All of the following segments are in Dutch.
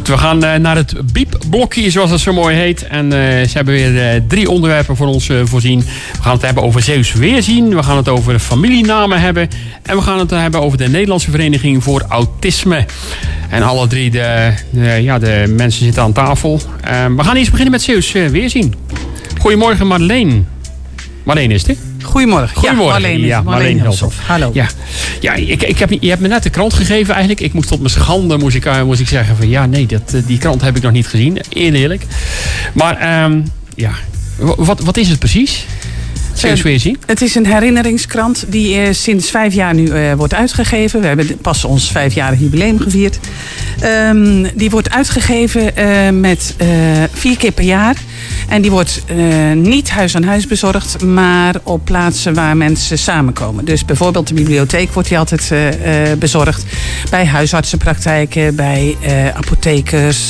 Goed, we gaan naar het biepblokje, zoals het zo mooi heet. En ze hebben weer 3 onderwerpen voor ons voorzien. We gaan het hebben over Zeeuws Weerzien. We gaan het over familienamen hebben. En we gaan het hebben over de Nederlandse Vereniging voor Autisme. En alle 3 de mensen zitten aan tafel. We gaan eerst beginnen met Zeeuws Weerzien. Goedemorgen Marleen. Marleen is het? Goedemorgen. Marleen Hulshoff. Hallo. Ja, je hebt me net de krant gegeven eigenlijk. Ik moest tot mijn schande moest ik zeggen van ja, nee, die krant heb ik nog niet gezien. Eerlijk. Maar wat is het precies? Zeeuws Weerzien? Het is een herinneringskrant die sinds 5 jaar nu wordt uitgegeven. We hebben pas ons 5-jarig jubileum gevierd. Die wordt uitgegeven met 4 keer per jaar. En die wordt niet huis aan huis bezorgd, maar op plaatsen waar mensen samenkomen. Dus bijvoorbeeld de bibliotheek wordt die altijd bezorgd. Bij huisartsenpraktijken, bij apothekers,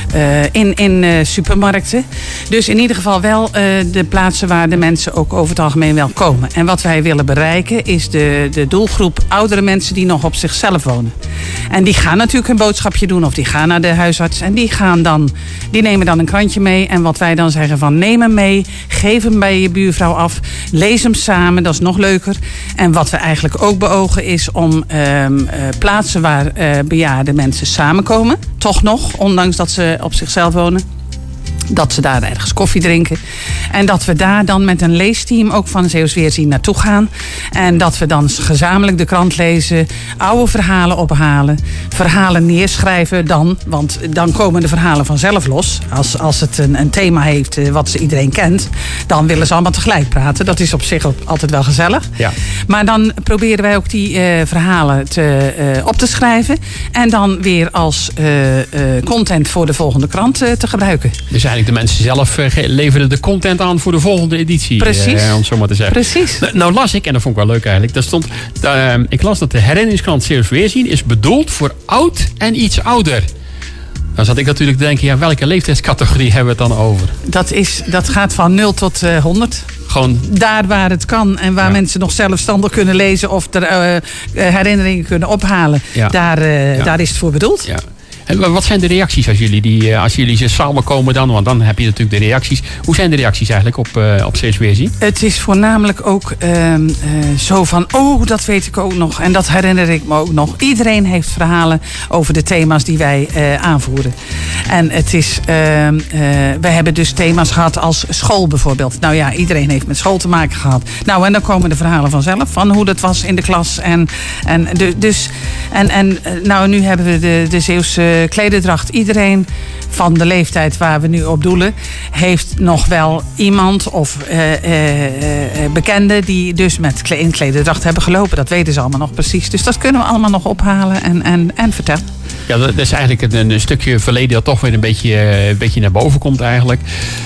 in supermarkten. Dus in ieder geval wel de plaatsen waar de mensen ook over het algemeen wel komen. En wat wij willen bereiken is de doelgroep oudere mensen die nog op zichzelf wonen. En die gaan natuurlijk een boodschapje doen of die gaan naar de huisarts. En die nemen dan een krantje mee. En wat wij dan zeggen van neem hem mee, geef hem bij je buurvrouw af, lees hem samen, dat is nog leuker. En wat we eigenlijk ook beogen is om plaatsen waar bejaarde mensen samenkomen, toch nog, ondanks dat ze op zichzelf wonen, dat ze daar ergens koffie drinken. En dat we daar dan met een leesteam ook van Zeeuws Weerzien naartoe gaan. En dat we dan gezamenlijk de krant lezen, oude verhalen ophalen, verhalen neerschrijven dan. Want dan komen de verhalen vanzelf los. Als het een thema heeft wat iedereen kent, dan willen ze allemaal tegelijk praten. Dat is op zich altijd wel gezellig. Ja. Maar dan proberen wij ook die verhalen op te schrijven. En dan weer als content voor de volgende krant te gebruiken. Dus eigenlijk de mensen zelf leveren de content aan voor de volgende editie. Precies. Om het zo maar te zeggen. Precies. Nou las ik, en dat vond ik wel leuk eigenlijk. Daar stond, ik las dat de herinneringskrant Zeeuws Weerzien is bedoeld voor oud en iets ouder. Dan zat ik natuurlijk te denken, ja, welke leeftijdscategorie hebben we het dan over? Dat gaat van 0 tot 100. Gewoon daar waar het kan en waar mensen nog zelfstandig kunnen lezen of er herinneringen kunnen ophalen. Ja. Daar is het voor bedoeld. Ja. En wat zijn de reacties als jullie ze samenkomen dan? Want dan heb je natuurlijk de reacties. Hoe zijn de reacties eigenlijk op Zeeuws Weerzien? Het is voornamelijk ook zo van, dat weet ik ook nog. En dat herinner ik me ook nog. Iedereen heeft verhalen over de thema's die wij aanvoeren. En het is, we hebben dus thema's gehad als school bijvoorbeeld. Nou ja, iedereen heeft met school te maken gehad. Nou, en dan komen de verhalen vanzelf van hoe dat was in de klas. Nou, nu hebben we de Zeeuwse klederdracht. Iedereen van de leeftijd waar we nu op doelen heeft nog wel iemand of bekenden die dus in klederdracht hebben gelopen. Dat weten ze allemaal nog precies. Dus dat kunnen we allemaal nog ophalen en vertellen. Ja, dat is eigenlijk een stukje verleden dat toch weer een beetje naar boven komt eigenlijk.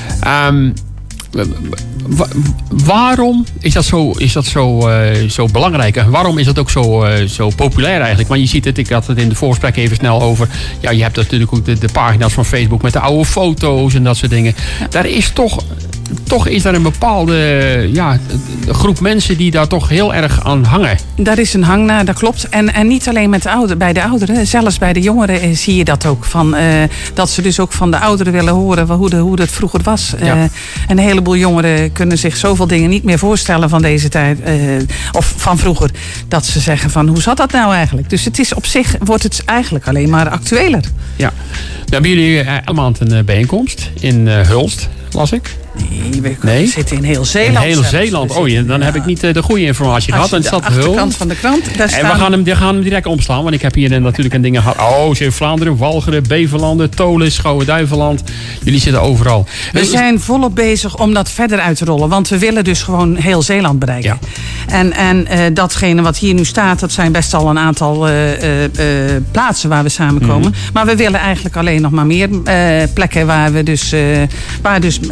Waarom is dat zo belangrijk? En waarom is dat ook zo populair eigenlijk? Want je ziet het, ik had het in de voorgesprek even snel over. Ja, je hebt natuurlijk ook de pagina's van Facebook met de oude foto's en dat soort dingen. Ja. Daar is toch is er een bepaalde groep mensen die daar toch heel erg aan hangen. Daar is een hang naar, dat klopt. En niet alleen bij de ouderen, zelfs bij de jongeren zie je dat ook. Dat ze dus ook van de ouderen willen horen hoe dat vroeger was. Ja. Een heleboel jongeren kunnen zich zoveel dingen niet meer voorstellen van deze tijd. Of van vroeger. Dat ze zeggen van, hoe zat dat nou eigenlijk? Dus het is op zich, wordt het eigenlijk alleen maar actueler. Ja. We hebben jullie elke maand een bijeenkomst in Hulst, las ik. Nee, we zitten in heel Zeeland. In heel Zeeland. Dan heb ik niet de goede informatie gehad. Als je de achterkant van de krant. En we gaan hem direct omslaan. Want ik heb hier natuurlijk een dingen gehad. Zeeuws-Vlaanderen, Walcheren, Beverlanden, Tolen, Schouwen-Duiveland. Jullie zitten overal. We zijn volop bezig om dat verder uit te rollen. Want we willen dus gewoon heel Zeeland bereiken. Ja. En datgene wat hier nu staat, dat zijn best al een aantal plaatsen waar we samenkomen. Maar we willen eigenlijk alleen nog maar meer plekken waar dus ouderen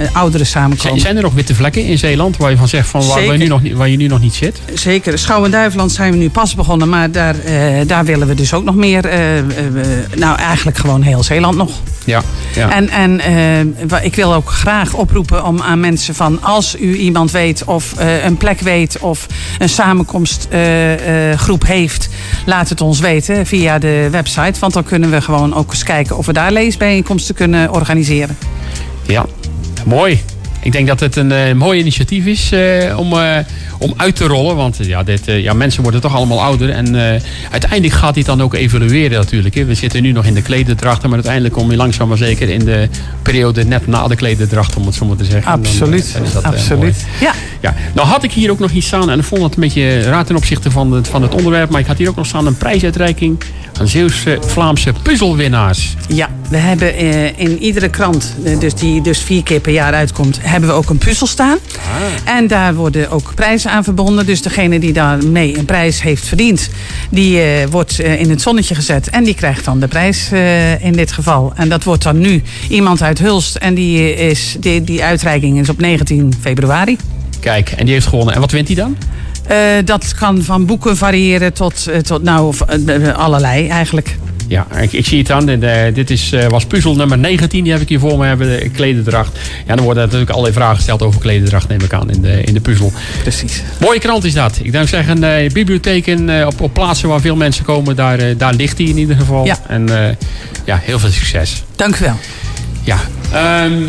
samenkomen. Zijn er nog witte vlekken in Zeeland waar je van zegt van waar je nu nog niet zit? Zeker. Schouw- en Duiveland zijn we nu pas begonnen, maar daar willen we dus ook nog meer. Nou, eigenlijk gewoon heel Zeeland nog. Ja. En ik wil ook graag oproepen om aan mensen van, als u iemand weet of een plek weet of een samenkomstgroep heeft, laat het ons weten via de website. Want dan kunnen we gewoon ook eens kijken of we daar leesbijeenkomsten kunnen organiseren. Ja, mooi. Ik denk dat het een mooi initiatief is om uit te rollen. Want mensen worden toch allemaal ouder. En uiteindelijk gaat dit dan ook evolueren natuurlijk. Hè. We zitten nu nog in de klederdrachten. Maar uiteindelijk kom je langzaam maar zeker in de periode net na de klederdracht, om het zo maar te zeggen. Absoluut. Dan is dat, absoluut. Ja. Nou had ik hier ook nog iets staan. En ik vond het een beetje raar ten opzichte van het onderwerp. Maar ik had hier ook nog staan een prijsuitreiking aan Zeeuws-Vlaamse puzzelwinnaars. Ja, we hebben in iedere krant, die dus 4 keer per jaar uitkomt, hebben we ook een puzzel staan. En daar worden ook prijzen aan verbonden. Dus degene die daarmee een prijs heeft verdiend, die wordt in het zonnetje gezet. En die krijgt dan de prijs in dit geval. En dat wordt dan nu iemand uit Hulst. En die uitreiking is op 19 februari. Kijk, en die heeft gewonnen. En wat wint hij dan? Dat kan van boeken variëren tot allerlei eigenlijk. Ja, ik zie het dan. Dit was puzzel nummer 19. Die heb ik hier voor me. Hebben de klederdracht. Ja, dan worden natuurlijk allerlei vragen gesteld over klederdracht, neem ik aan, in de puzzel. Precies. Mooie krant is dat. Ik zou zeggen, bibliotheken op plaatsen waar veel mensen komen, daar ligt die in ieder geval. Ja. En heel veel succes. Dank u wel. Ja.